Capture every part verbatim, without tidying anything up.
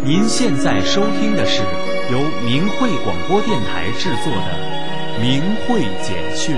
您现在收听的是由明慧广播电台制作的《明慧简讯》。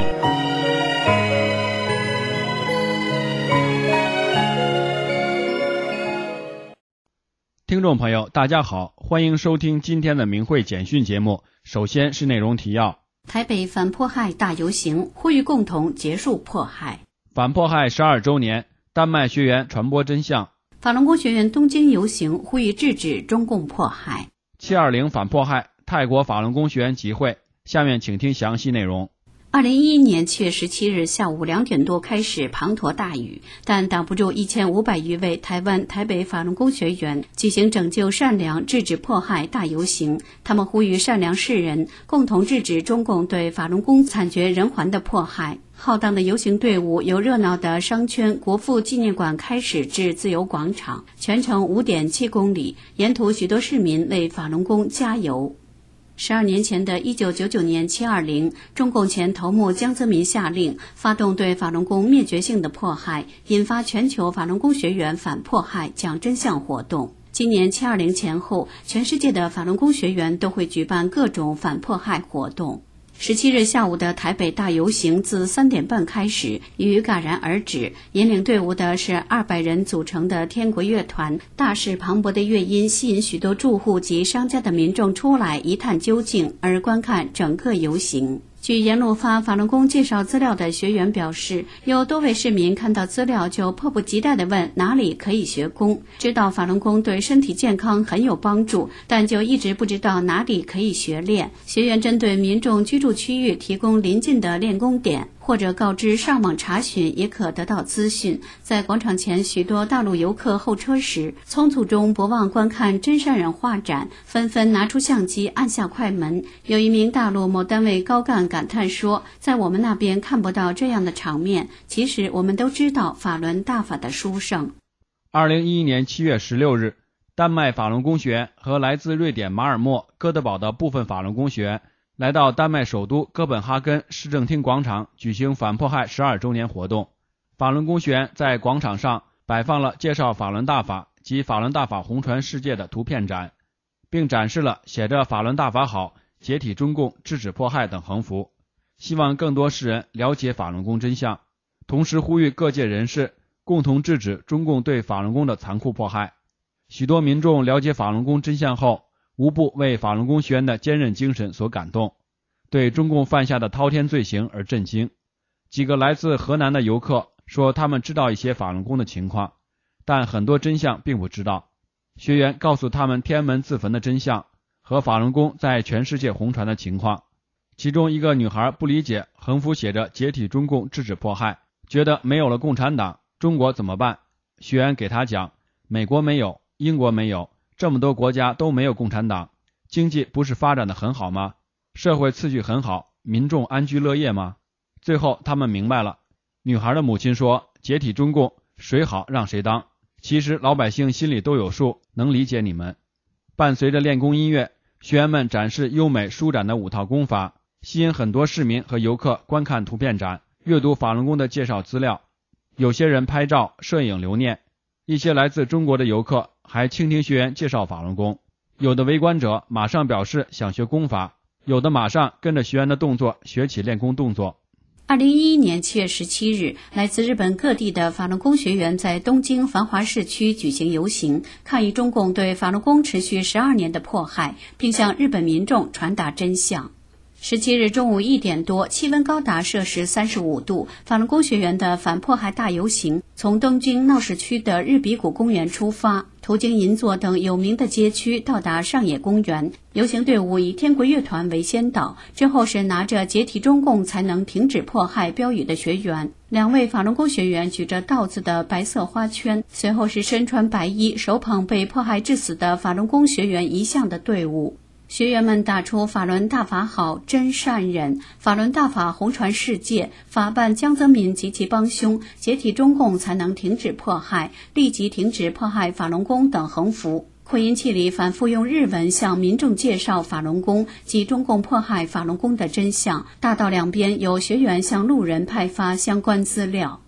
听众朋友，大家好，欢迎收听今天的明慧简讯节目。首先是内容提要： 台北反迫害大游行，呼吁共同结束迫害。 反迫害十二周年，丹麦学员传播真相。 法轮功学员东京游行，呼吁制止中共迫害。 七二零反迫害，泰国法轮功学员集会。下面请听详细内容。 二零一一年七月十七日下午两点多开始滂沱大雨，但挡不住一千五百余位台湾台北法轮功学员举行拯救善良、制止迫害大游行。他们呼吁善良世人共同制止中共对法轮功惨绝人寰的迫害。浩荡的游行队伍由热闹的商圈国父纪念馆开始至自由广场，全程 五点七公里，沿途许多市民为法轮功加油。十二年前的一九九九年七二零，中共前头目江泽民下令发动对法轮功灭绝性的迫害，引发全球法轮功学员反迫害讲真相活动。今年七二零前后，全世界的法轮功学员都会举办各种反迫害活动。十七日下午的台北大游行自三点半开始，雨戛然而止。引领队伍的是二百人组成的天国乐团，大势磅礴的乐音吸引许多住户及商家的民众出来一探究竟，而观看整个游行。据沿路发法轮功介绍资料的学员表示，有多位市民看到资料就迫不及待地问哪里可以学功，知道法轮功对身体健康很有帮助，但就一直不知道哪里可以学练。学员针对民众居住区域提供邻近的练功点，或者告知上网查询也可得到资讯。在广场前许多大陆游客候车时，匆促中不忘观看真善人画展，纷纷拿出相机按下快门。有一名大陆某单位高干感叹说，在我们那边看不到这样的场面，其实我们都知道法轮大法的殊胜。 二零一一年七月十六日，丹麦法轮功学员和来自瑞典马尔默、哥德堡的部分法轮功学员来到丹麦首都哥本哈根市政厅广场举行反迫害十二周年活动。法轮功学员在广场上摆放了介绍法轮大法及法轮大法红传世界的图片展，并展示了写着法轮大法好、解体中共、制止迫害等横幅，希望更多世人了解法轮功真相，同时呼吁各界人士共同制止中共对法轮功的残酷迫害。许多民众了解法轮功真相后，无不为法轮功学员的坚韧精神所感动，对中共犯下的滔天罪行而震惊。几个来自河南的游客说，他们知道一些法轮功的情况，但很多真相并不知道。学员告诉他们天安门自焚的真相和法轮功在全世界红传的情况。其中一个女孩不理解横幅写着解体中共、制止迫害，觉得没有了共产党，中国怎么办？学员给她讲，美国没有，英国没有，这么多国家都没有共产党，经济不是发展得很好吗？社会秩序很好，民众安居乐业吗？最后他们明白了。女孩的母亲说，解体中共谁好让谁当，其实老百姓心里都有数，能理解你们。伴随着练功音乐，学员们展示优美舒展的五套功法，吸引很多市民和游客观看图片展，阅读法轮功的介绍资料。有些人拍照摄影留念，一些来自中国的游客还倾听学员介绍法轮功。有的围观者马上表示想学功法，有的马上跟着学员的动作学起练功动作。 二零一一年七月十七日，来自日本各地的法轮功学员在东京繁华市区举行游行，抗议中共对法轮功持续十二年的迫害，并向日本民众传达真相。十七日中午一点多，气温高达摄氏三十五度，法轮功学员的反迫害大游行从东京闹市区的日比谷公园出发，途经银座等有名的街区，到达上野公园。游行队伍以天国乐团为先导，之后是拿着解体中共才能停止迫害标语的学员，两位法轮功学员举着道字的白色花圈，随后是身穿白衣手捧被迫害致死的法轮功学员遗像的队伍。学员们打出法轮大法好，真善忍，法轮大法红传世界，法办江泽民及其帮凶，解体中共才能停止迫害，立即停止迫害法轮功等横幅。扩音器里反复用日文向民众介绍法轮功及中共迫害法轮功的真相，大道两边有学员向路人派发相关资料。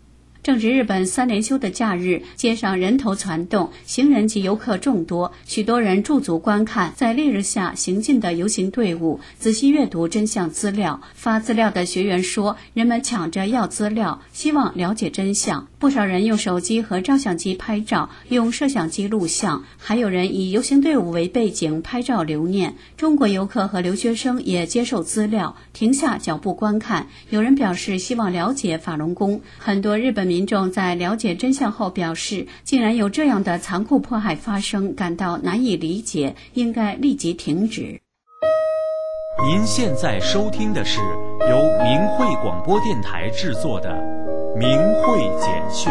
正值日本三连休的假日，街上人头攒动，行人及游客众多，许多人驻足观看在烈日下行进的游行队伍，仔细阅读真相资料。发资料的学员说，人们抢着要资料，希望了解真相。不少人用手机和照相机拍照，用摄像机录像，还有人以游行队伍为背景拍照留念。中国游客和留学生也接受资料，停下脚步观看。有人表示希望了解法轮功。很多日本民众在了解真相后表示，竟然有这样的残酷迫害发生，感到难以理解，应该立即停止。 您现在收听的是由明慧广播电台制作的明慧简讯。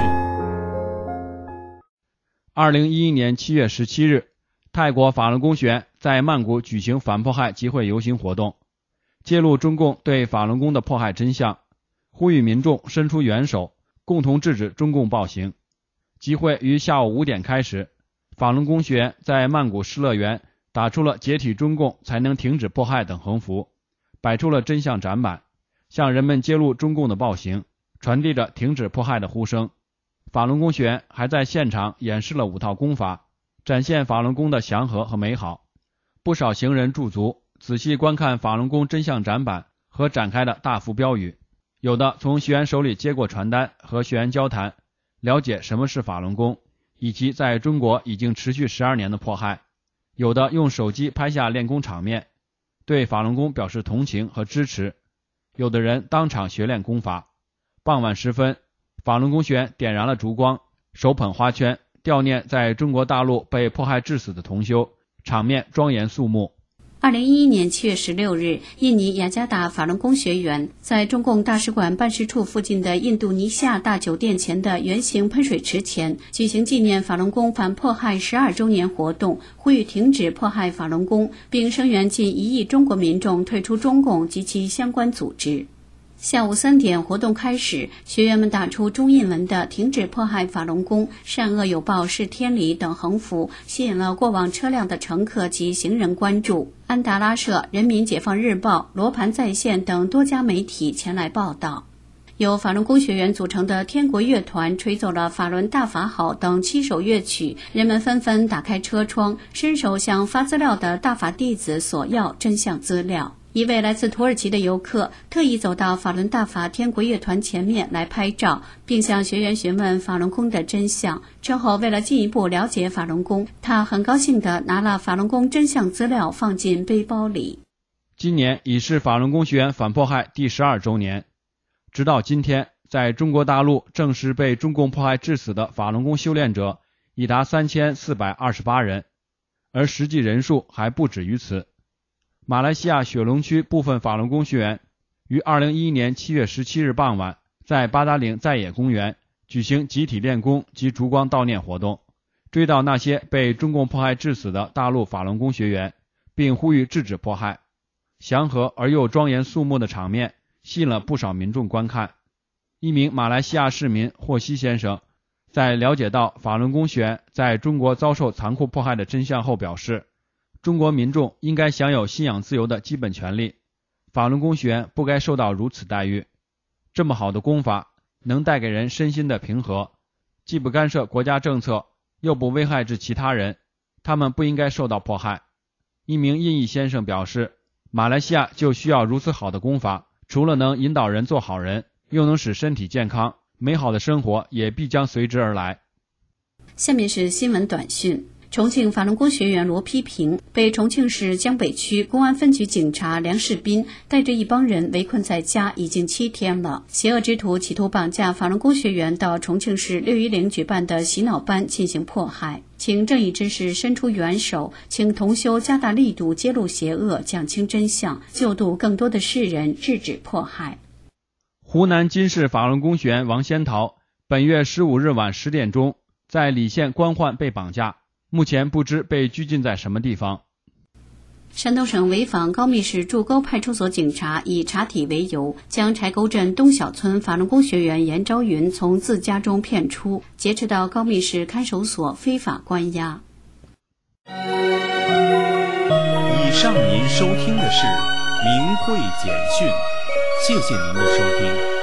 二零一一年七月十七日，泰国法轮功学员在曼谷举行反迫害集会游行活动，揭露中共对法轮功的迫害真相，呼吁民众伸出援手，共同制止中共暴行。集会于下午五点开始，法轮功学员在曼谷失乐园打出了解体中共才能停止迫害等横幅，摆出了真相展板，向人们揭露中共的暴行，传递着停止迫害的呼声。法轮功学员还在现场演示了五套功法，展现法轮功的祥和和美好。不少行人驻足，仔细观看法轮功真相展板和展开的大幅标语，有的从学员手里接过传单和学员交谈，了解什么是法轮功，以及在中国已经持续十二年的迫害。有的用手机拍下练功场面，对法轮功表示同情和支持。有的人当场学练功法。傍晚时分，法轮功学员点燃了烛光，手捧花圈，悼念在中国大陆被迫害致死的同修，场面庄严肃穆。 二零一一年七月十六日，印尼雅加达法轮功学员在中共大使馆办事处附近的印度尼西亚大酒店前的圆形喷水池前举行纪念法轮功反迫害十二周年活动，呼吁停止迫害法轮功，并声援近一亿中国民众退出中共及其相关组织。下午三点，活动开始，学员们打出中印文的停止迫害法轮功，善恶有报是天理等横幅，吸引了过往车辆的乘客及行人关注。安达拉社、人民解放日报、罗盘在线等多家媒体前来报道。由法轮功学员组成的天国乐团吹奏了法轮大法好等七首乐曲，人们纷纷打开车窗，伸手向发资料的大法弟子索要真相资料。一位来自土耳其的游客特意走到法轮大法天国乐团前面来拍照，并向学员询问法轮功的真相。之后为了进一步了解法轮功，他很高兴地拿了法轮功真相资料放进背包里。 今年已是法轮功学员反迫害第十二周年，直到今天，在中国大陆正式被中共迫害致死的法轮功修炼者已达三千四百二十八人，而实际人数还不止于此。马来西亚雪隆区部分法轮功学员于二零一一年七月十七日傍晚，在八达岭在野公园举行集体练功及烛光悼念活动，追悼那些被中共迫害致死的大陆法轮功学员，并呼吁制止迫害。祥和而又庄严肃穆的场面吸引了不少民众观看。一名马来西亚市民霍希先生在了解到法轮功学员在中国遭受残酷迫害的真相后表示，中国民众应该享有信仰自由的基本权利，法轮功学员不该受到如此待遇。这么好的功法能带给人身心的平和，既不干涉国家政策，又不危害至其他人，他们不应该受到迫害。一名印裔先生表示，马来西亚就需要如此好的功法，除了能引导人做好人，又能使身体健康，美好的生活也必将随之而来。 下面是新闻短讯。重庆法轮功学员罗批评被重庆市江北区公安分局警察梁世斌带着一帮人围困在家已经七天了。邪恶之徒企图绑架法轮功学员到重庆市六一零举办的洗脑班进行迫害，请正义之士伸出援手，请同修加大力度揭露邪恶，讲清真相，救度更多的世人，制止迫害。 湖南金市法轮功学员王仙桃本月十五日晚十点钟在澧县官宦被绑架，目前不知被拘禁在什么地方。 山东省潍坊高密市祝沟派出所警察以查体为由，将柴沟镇东小村法轮功学员严昭云从自家中骗出，劫持到高密市看守所非法关押。 以上您收听的是明慧简讯，谢谢您的收听。